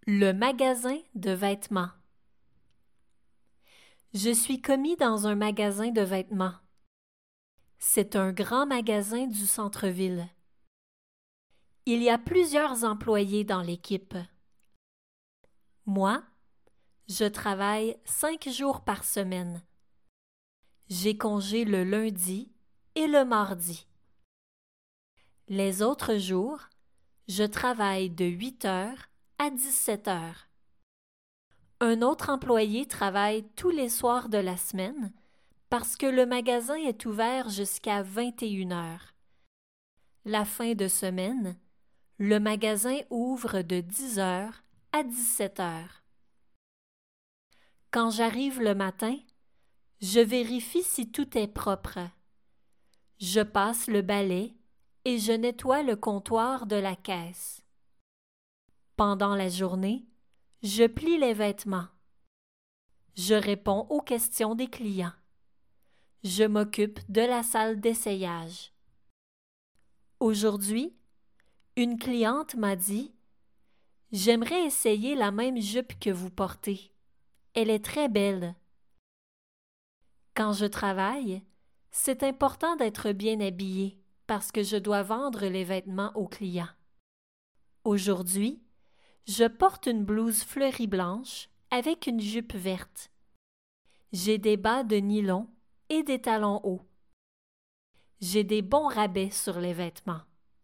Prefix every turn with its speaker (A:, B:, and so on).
A: Le magasin de vêtements. Je suis commis dans un magasin de vêtements. C'est un grand magasin du centre-ville. Il y a plusieurs employés dans l'équipe. Moi, je travaille 5 jours par semaine. J'ai congé le lundi et le mardi. Les autres jours, je travaille de 8 heures à 17 heures. Un autre employé travaille tous les soirs de la semaine parce que le magasin est ouvert jusqu'à 21 heures. La fin de semaine, le magasin ouvre de 10 heures à 17 heures. Quand j'arrive le matin, je vérifie si tout est propre. Je passe le balai et je nettoie le comptoir de la caisse. Pendant la journée, je plie les vêtements. Je réponds aux questions des clients. Je m'occupe de la salle d'essayage. Aujourd'hui, une cliente m'a dit « J'aimerais essayer la même jupe que vous portez. Elle est très belle. » Quand je travaille, c'est important d'être bien habillé parce que je dois vendre les vêtements aux clients. Aujourd'hui, je porte une blouse fleurie blanche avec une jupe verte. J'ai des bas de nylon et des talons hauts. J'ai des bons rabais sur les vêtements.